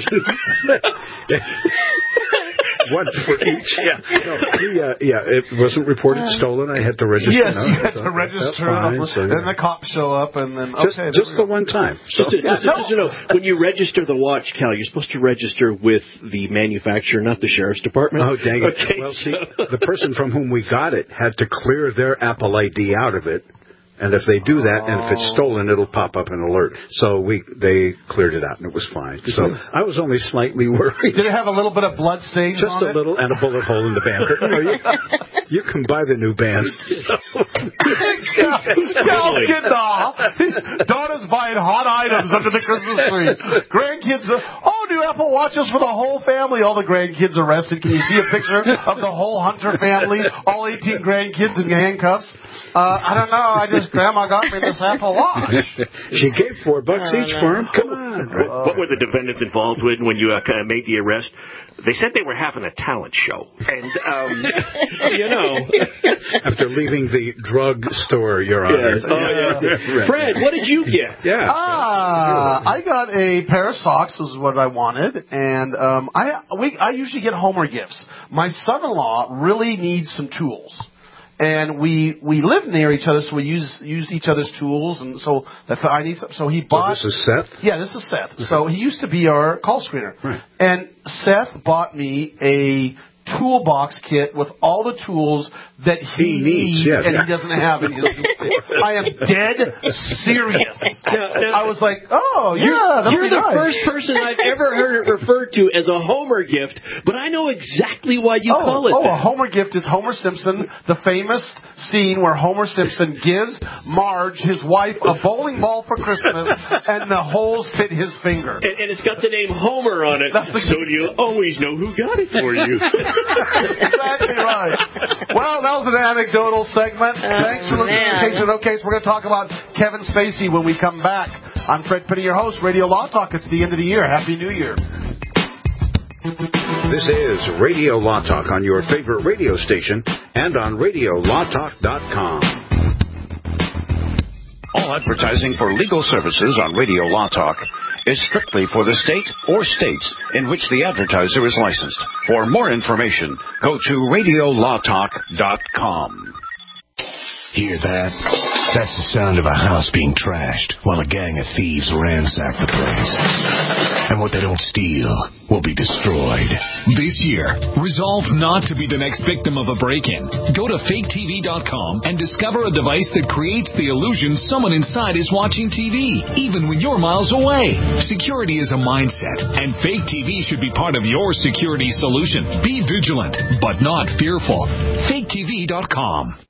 Denise? One for each. Yeah, no, the, uh, yeah. It wasn't reported stolen. I had to register. Yes, no, you had so to register. fine, Up, so, yeah. Then the cops show up, and then just, okay, just the one time. So. Just, to, just, just to know, when you register the watch, Cal, you're supposed to register with the manufacturer, not the sheriff's department. Oh, dang it! Okay, well, so. see, the person from whom we got it had to clear their Apple I D out of it. And if they do that, and if it's stolen, it'll pop up an alert. So we they cleared it out, and it was fine. So I was only slightly worried. Did it have a little bit of blood stains Just on a it? little, and a bullet hole in the band. But, you know, you, you can buy the new bands. So. Cal getting off. Donna's buying hot items under the Christmas tree. Grandkids, are, oh, new Apple Watches for the whole family. All the grandkids arrested. Can you see a picture of the whole Hunter family? All eighteen grandkids in handcuffs. Uh, I don't know. I just, Grandma got me this Apple Watch. She gave four bucks each for him. Come on. What, what were the defendants involved with when you uh, kind of made the arrest? They said they were having a talent show. And, um, you know. After leaving the drug store, Your Honor. Yes. Oh, yes. Fred, what did you get? Yeah. Ah, I got a pair of socks, was what I wanted, and um, I we I usually get Homer gifts. My son-in-law really needs some tools. And we we live near each other, so we use use each other's tools, and so that's I need some. So he bought. So this is Seth. Yeah, this is Seth. So he used to be our call screener, right. And Seth bought me a toolbox kit with all the tools that he, he needs, needs, yeah. and he doesn't have in his. I am dead serious. Now, now, I was like, oh you're, yeah, you're the nice. first person I've ever heard it referred to as a Homer gift, but I know exactly why you oh, call it Oh, that. a Homer gift is Homer Simpson, the famous scene where Homer Simpson gives Marge, his wife, a bowling ball for Christmas, and the holes fit his finger. And, and it's got the name Homer on it, That's the, so you'll always know who got it for you. Exactly right. Well, that was an anecdotal segment. Oh, Thanks for listening man. to Case or No Case. We're going to talk about Kevin Spacey when we come back. I'm Fred Penny, your host, Radio Law Talk. It's the end of the year. Happy New Year. This is Radio Law Talk on your favorite radio station and on radio law talk dot com. All advertising for legal services on Radio Law Talk is strictly for the state or states in which the advertiser is licensed. For more information, go to radio law talk dot com. Hear that? That's the sound of a house being trashed while a gang of thieves ransack the place. And what they don't steal will be destroyed. This year, resolve not to be the next victim of a break-in. Go to fake T V dot com and discover a device that creates the illusion someone inside is watching T V, even when you're miles away. Security is a mindset, and Fake T V should be part of your security solution. Be vigilant, but not fearful. fake T V dot com.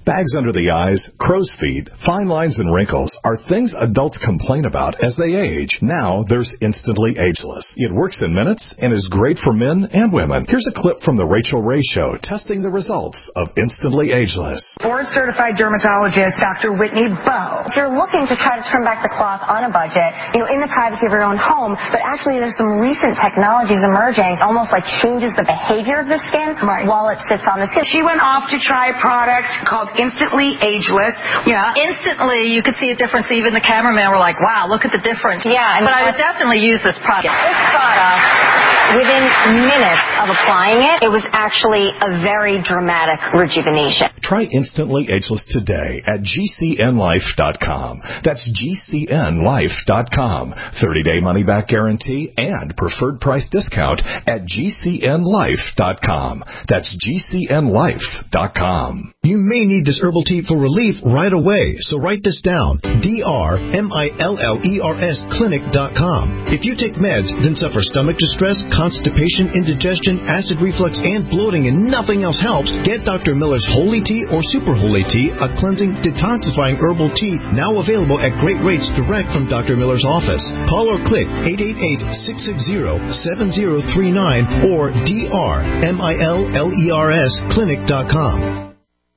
Bags under the eyes, crow's feet, fine lines, and wrinkles are things adults complain about as they age. Now there's Instantly Ageless. It works in minutes and is great for men and women. Here's a clip from the Rachel Ray Show testing the results of Instantly Ageless. Board-certified dermatologist Doctor Whitney Bowe. If you're looking to try to trim back the cloth on a budget, you know, in the privacy of your own home, but actually there's some recent technologies emerging, almost like changes the behavior of the skin right. while it sits on the skin. She went off to try a product called Instantly Ageless. Yeah. Instantly, you could see a difference. Even the cameramen were like, wow, look at the difference. Yeah. But I would definitely use this product. This product, within minutes of applying it, it was actually a very dramatic rejuvenation. Try Instantly Ageless today at G C N life dot com. That's G C N life dot com. thirty-day money-back guarantee and preferred price discount at G C N life dot com. That's G C N life dot com. You may need this herbal tea for relief right away, so write this down. D R M I L L E R S clinic dot com. If you take meds, then suffer stomach distress, constipation, indigestion, acid reflux, and bloating, and nothing else helps, get Doctor Miller's Holy Tea or Super Holy Tea, a cleansing, detoxifying herbal tea now available at great rates direct from Doctor Miller's office. Call or click eight eight eight, six six zero, seven zero three nine or D R M I L L E R S clinic dot com.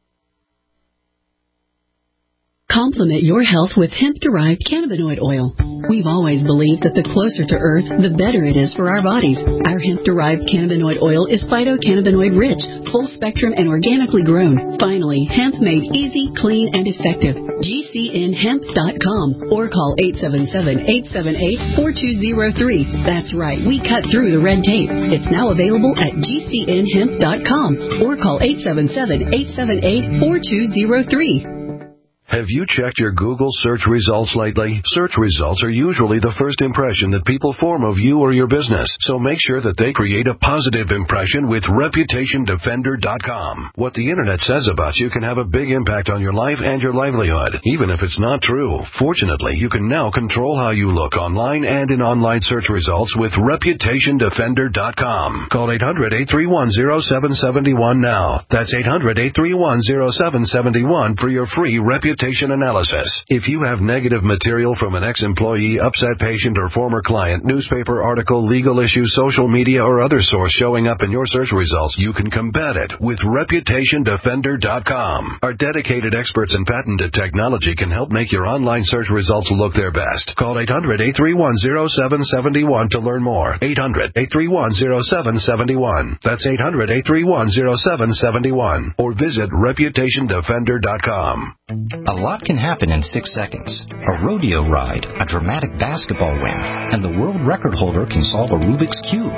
Complement your health with hemp-derived cannabinoid oil. We've always believed that the closer to Earth, the better it is for our bodies. Our hemp-derived cannabinoid oil is phytocannabinoid-rich, full-spectrum, and organically grown. Finally, hemp made easy, clean, and effective. G C N hemp dot com or call eight seven seven, eight seven eight, four two zero three. That's right, we cut through the red tape. It's now available at G C N hemp dot com or call eight seven seven, eight seven eight, four two zero three. Have you checked your Google search results lately? Search results are usually the first impression that people form of you or your business, so make sure that they create a positive impression with reputation defender dot com. What the Internet says about you can have a big impact on your life and your livelihood, even if it's not true. Fortunately, you can now control how you look online and in online search results with reputation defender dot com. Call eight hundred, eight three one, zero seven seven one now. That's eight hundred, eight three one, zero seven seven one for your free reputation analysis. If you have negative material from an ex-employee, upset patient, or former client, newspaper article, legal issue, social media, or other source showing up in your search results, you can combat it with reputation defender dot com. Our dedicated experts in patented technology can help make your online search results look their best. Call eight hundred, eight three one, zero seven seven one to learn more. eight hundred, eight three one, zero seven seven one. That's eight hundred, eight three one, zero seven seven one. Or visit reputation defender dot com. A lot can happen in six seconds. A rodeo ride, a dramatic basketball win, and the world record holder can solve a Rubik's Cube.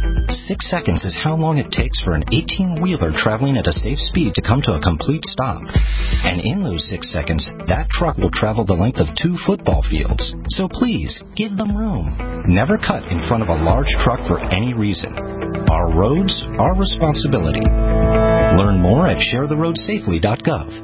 Six seconds is how long it takes for an eighteen-wheeler traveling at a safe speed to come to a complete stop. And in those six seconds, that truck will travel the length of two football fields. So please, give them room. Never cut in front of a large truck for any reason. Our roads, our responsibility. Learn more at share the road safely dot gov.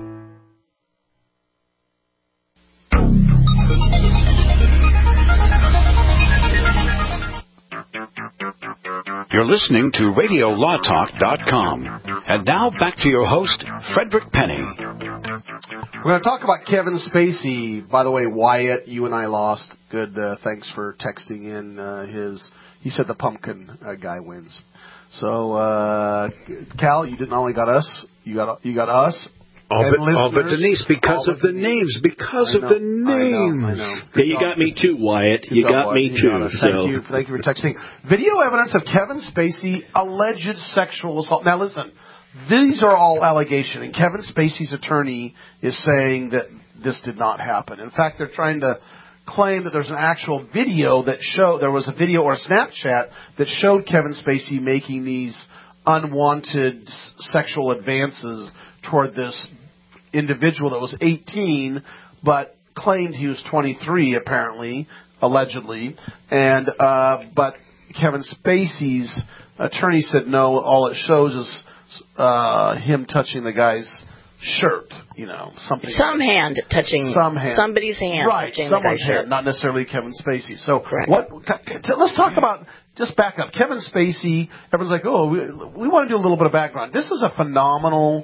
You're listening to radio law talk dot com. And now back to your host, Frederick Penny. We're going to talk about Kevin Spacey. By the way, Wyatt, you and I lost. Good. Uh, thanks for texting in uh, his. He said the pumpkin uh, guy wins. So, uh, Cal, you didn't only got us. You got you got us. All but, all but Denise, because of the names. Because of the names. I know, I know. Yeah, you got me too, Wyatt. You got me too. Thank you. Thank you for texting. Video evidence of Kevin Spacey alleged sexual assault. Now listen, these are all allegations, and Kevin Spacey's attorney is saying that this did not happen. In fact, they're trying to claim that there's an actual video that showed, there was a video or a Snapchat that showed Kevin Spacey making these unwanted sexual advances toward this individual that was eighteen, but claimed he was twenty-three, apparently, allegedly. And uh, but Kevin Spacey's attorney said no. All it shows is uh, him touching the guy's shirt. You know, something. Some like hand touching. Some hand. Somebody's hand. Right. Touching Someone's the guy's hand, shirt. not necessarily Kevin Spacey. So Correct. what? Let's talk about. Just back up. Kevin Spacey. Everyone's like, oh, we, we want to do a little bit of background. This is a phenomenal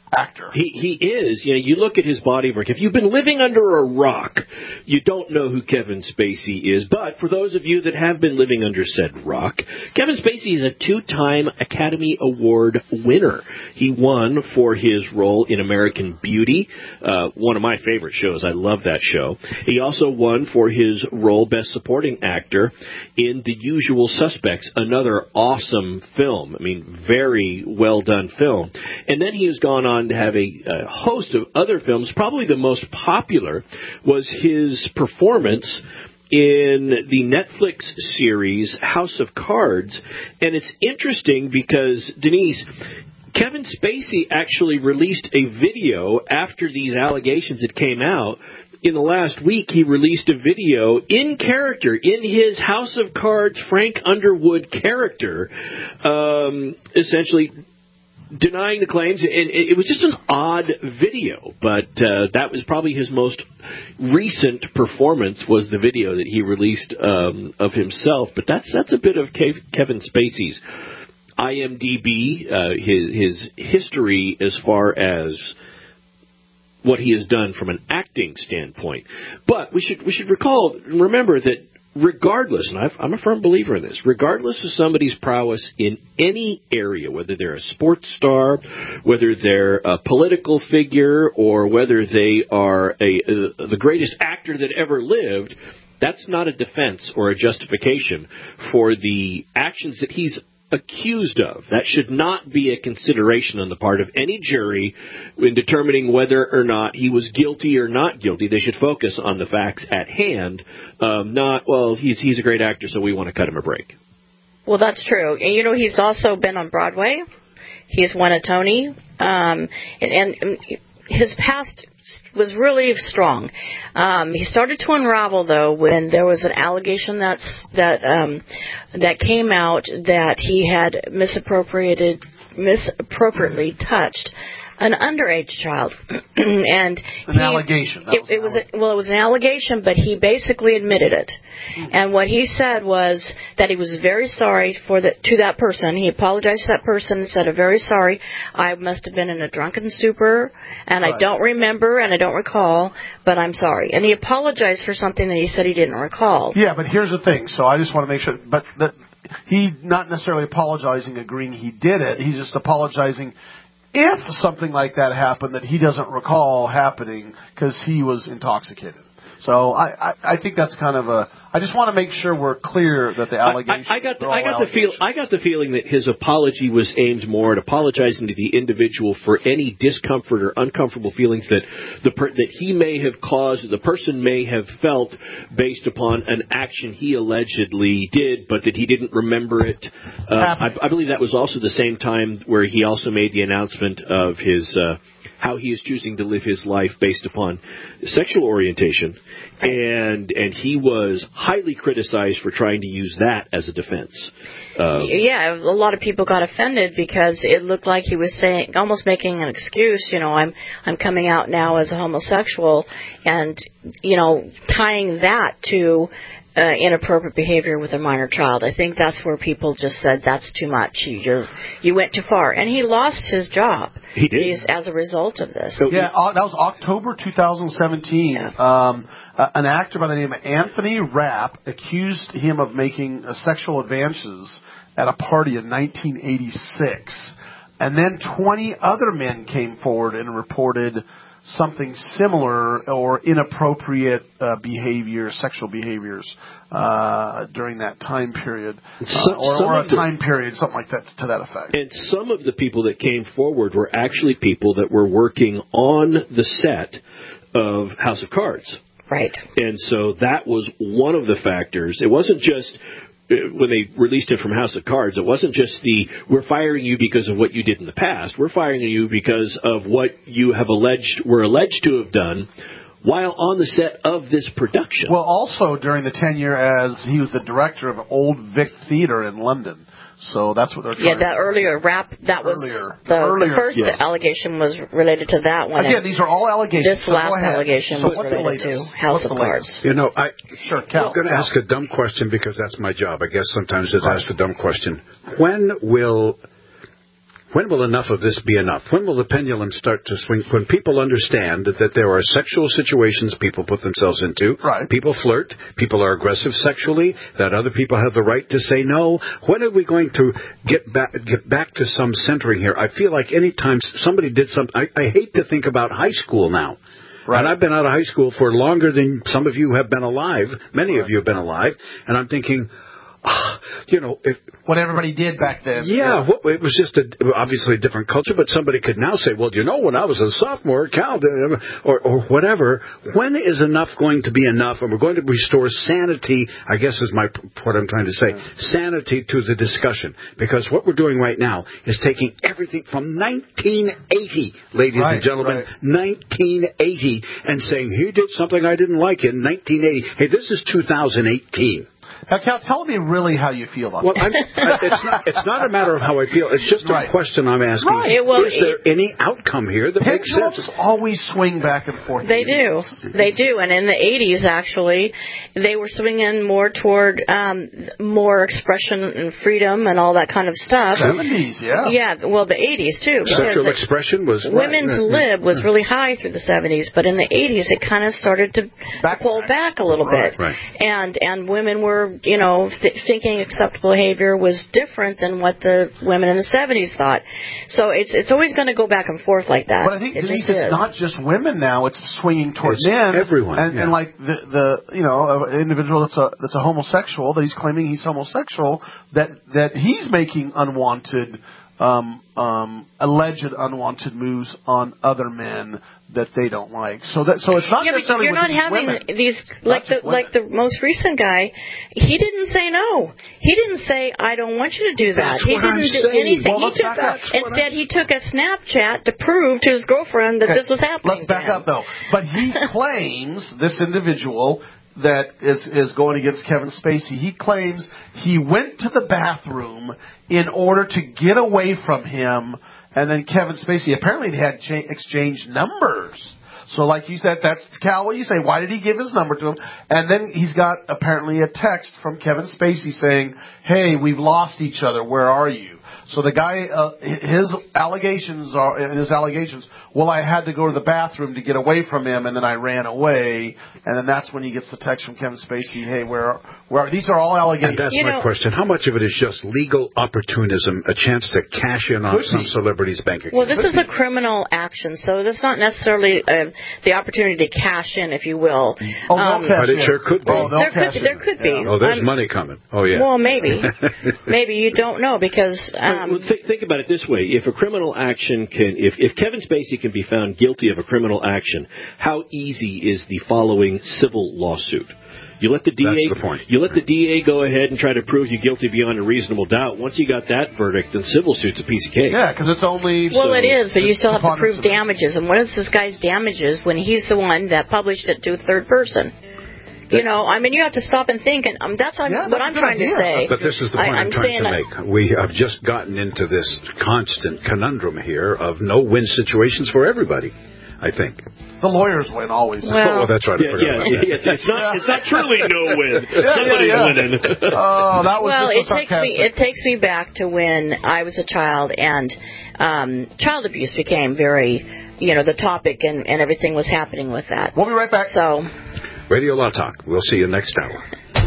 actor. He he is. You know, you look at his body of work. If you've been living under a rock, you don't know who Kevin Spacey is. But for those of you that have been living under said rock, Kevin Spacey is a two-time Academy Award winner. He won for his role in American Beauty, uh, one of my favorite shows. I love that show. He also won for his role Best Supporting Actor in The Usual Suspects, another awesome film. I mean, very well done film. And then he has gone on to have a, a host of other films. Probably the most popular was his performance in the Netflix series House of Cards. And it's interesting because, Denise, Kevin Spacey actually released a video after these allegations had came out. In the last week, he released a video in character, in his House of Cards Frank Underwood character, um, essentially denying the claims, and it was just an odd video, but uh, that was probably his most recent performance, was the video that he released um, of himself. But that's that's a bit of Kevin Spacey's I M D B, uh, his his history as far as what he has done from an acting standpoint. But we should we should recall, remember that regardless, and I've, I'm a firm believer in this, regardless of somebody's prowess in any area, whether they're a sports star, whether they're a political figure, or whether they are a, a the greatest actor that ever lived, that's not a defense or a justification for the actions that he's accused of. That should not be a consideration on the part of any jury in determining whether or not he was guilty or not guilty. They should focus on the facts at hand, um, not, well, he's he's a great actor, so we want to cut him a break. Well, that's true. And, you know, he's also been on Broadway. He's won a Tony. Um, and, and his past was really strong. Um, he started to unravel, though, when there was an allegation that's, that um, that came out that he had misappropriated, misappropriately touched an underage child, and an he, allegation. That it, was it was a, well, it was an allegation, but he basically admitted it. Mm-hmm. And what he said was that he was very sorry for the to that person. He apologized to that person and said, "I'm very sorry. I must have been in a drunken stupor, and right. I don't remember and I don't recall, but I'm sorry." And he apologized for something that he said he didn't recall. Yeah, but here's the thing. So I just want to make sure, but that he not necessarily apologizing, agreeing he did it. He's just apologizing if something like that happened that he doesn't recall happening because he was intoxicated. So I, I, I think that's kind of a. I just want to make sure we're clear that the allegations. I, I, I got the, I got the feel. I got the feeling that his apology was aimed more at apologizing to the individual for any discomfort or uncomfortable feelings that the per, that he may have caused, the person may have felt based upon an action he allegedly did, but that he didn't remember it. Uh, I, I believe that was also the same time where he also made the announcement of his. Uh, how he is choosing to live his life based upon sexual orientation, and and he was highly criticized for trying to use that as a defense. Uh, yeah, a lot of people got offended because it looked like he was saying, almost making an excuse. You know, I'm I'm coming out now as a homosexual, and you know, tying that to Uh, inappropriate behavior with a minor child. I think that's where people just said that's too much. You, you're, you went too far, and he lost his job. He did He's, as a result of this. So yeah, uh, that was October twenty seventeen. Yeah. Um, uh, an actor by the name of Anthony Rapp accused him of making uh, sexual advances at a party in nineteen eighty-six, and then twenty other men came forward and reported something similar or inappropriate uh, behavior, sexual behaviors uh, during that time period, uh, some, or, some or a the, time period, something like that, to that effect. And some of the people that came forward were actually people that were working on the set of House of Cards. Right. And so that was one of the factors. It wasn't just when they released it from House of Cards, it wasn't just the, we're firing you because of what you did in the past. We're firing you because of what you have alleged, were alleged to have done while on the set of this production. Well, also during the tenure as he was the director of Old Vic Theatre in London. So that's what they're trying Yeah, that to earlier rap, that was earlier. the, earlier, the first yes. allegation was related to that one. Again, these are all allegations. This so last allegation so was what's related the to House what's of the Cards. You know, I, sure, Cal, I'm going to ask a dumb question because that's my job. I guess sometimes it asks a dumb question. When will When will enough of this be enough? When will the pendulum start to swing? When people understand that, that there are sexual situations people put themselves into, right. people flirt, people are aggressive sexually, that other people have the right to say no. When are we going to get back get back to some centering here? I feel like any time somebody did something, I, I hate to think about high school now. Right. And I've been out of high school for longer than some of you have been alive. Many right. of you have been alive. And I'm thinking, oh, you know, if, what everybody did back then. Yeah, yeah. Well, it was just a, obviously a different culture, but somebody could now say, well, you know, when I was a sophomore at Cal, or, or whatever, when is enough going to be enough? And we're going to restore sanity, I guess is my what I'm trying to say, yeah. sanity to the discussion. Because what we're doing right now is taking everything from nineteen eighty, ladies right, and gentlemen, right. nineteen eighty, and saying, he did something I didn't like in nineteen eighty. Hey, this is two thousand eighteen. Now, Cal, tell me really how you feel about well, it. I'm, it's, not, it's not a matter of how I feel. It's just right. a question I'm asking. Right. Well, is there it, any outcome here that makes sense? always swing back and forth. They do. They do. And in the eighties, actually, they were swinging more toward um, more expression and freedom and all that kind of stuff. seventies, yeah. Yeah, well, the eighties, too. Sexual expression was... Women's right. lib was really high through the seventies, but in the eighties, it kind of started to back pull back a little right. bit. Right. And, and women were, you know... Th- thinking acceptable behavior was different than what the women in the seventies thought. So it's it's always going to go back and forth like that. But I think, it Denise, it's is. not just women now. It's swinging towards it's men. everyone. And, yeah. and like the, the, you know, an individual that's a, that's a homosexual, that he's claiming he's homosexual, that, that he's making unwanted, um, um, alleged unwanted moves on other men that they don't like. So that so it's not yeah, necessarily you're not with having women. these like the women. like the most recent guy. He didn't say no. He didn't say I don't want you to do that. That's he what didn't I'm do saying. anything. Well, he took that, instead he took a Snapchat to prove to his girlfriend that okay, this was happening. Let's back up though. But he claims, this individual that is is going against Kevin Spacey, he claims he went to the bathroom in order to get away from him. And then Kevin Spacey, apparently they had cha- exchanged numbers. So like you said, that's, Cal, what you say, why did he give his number to him? And then he's got apparently a text from Kevin Spacey saying, hey, we've lost each other, where are you? So the guy, uh, his allegations are, his allegations, well, I had to go to the bathroom to get away from him, and then I ran away, and then that's when he gets the text from Kevin Spacey, hey, where, where, these are all allegations. And that's you my know, question. How much of it is just legal opportunism, a chance to cash in on Could some be. celebrity's bank account? Well, this is a criminal action, so that's not necessarily uh, the opportunity to cash in, if you will. Oh, um, but it sure could be. Oh, there could, there could be. Oh, there's um, money coming. Oh, yeah. Well, maybe. Maybe you don't know because... Um, well, th- think about it this way. If a criminal action can... If, if Kevin Spacey can be found guilty of a criminal action, how easy is the following civil lawsuit? You let the D A That's the point. You let the D A go ahead and try to prove you guilty beyond a reasonable doubt. Once you got that verdict, then civil suit's a piece of cake. Yeah, because it's only... Well, so it is, but you still have to prove of damages. And what is this guy's damages when he's the one that published it to a third person? You know, I mean, you have to stop and think, and um, that's what, yeah, what that's I'm good trying idea. to say. But this is the point I, I'm, I'm trying to make. We have just gotten into this constant conundrum here of no-win situations for everybody, I think. The lawyers win always. Well, oh, that's right. Yeah, yeah, yeah, it's, it's not. It's not truly no win. Somebody's yeah, yeah. winning. Oh, that was well, this was it takes me it takes me back to when I was a child and um, child abuse became very, you know, the topic and, and everything was happening with that. We'll be right back. So, Radio Law Talk. We'll see you next hour.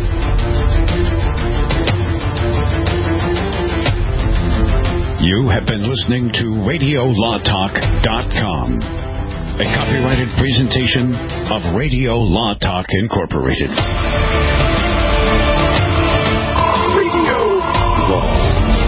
You have been listening to radio law talk dot com, a copyrighted presentation of Radio Law Talk Incorporated. Radio Law.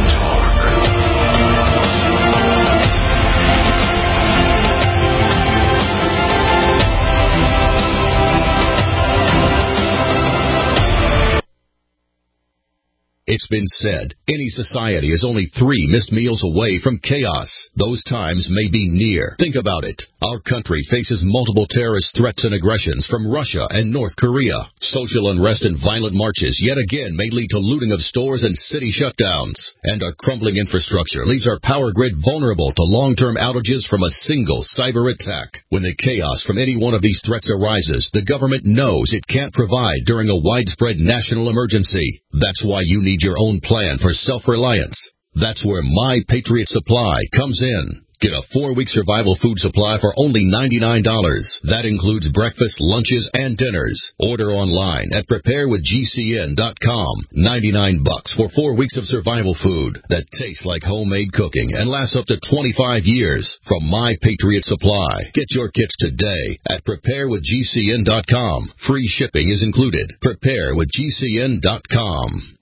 It's been said, any society is only three missed meals away from chaos. Those times may be near. Think about it. Our country faces multiple terrorist threats and aggressions from Russia and North Korea. Social unrest and violent marches yet again may lead to looting of stores and city shutdowns. And our crumbling infrastructure leaves our power grid vulnerable to long-term outages from a single cyber attack. When the chaos from any one of these threats arises, the government knows it can't provide during a widespread national emergency. That's why you need your own plan for self-reliance. That's where My Patriot Supply comes in. Get a four-week survival food supply for only ninety-nine dollars. That includes breakfast, lunches, and dinners. Order online at prepare with G C N dot com. ninety-nine bucks for four weeks of survival food that tastes like homemade cooking and lasts up to twenty-five years from My Patriot Supply. Get your kits today at prepare with G C N dot com. Free shipping is included. prepare with G C N dot com.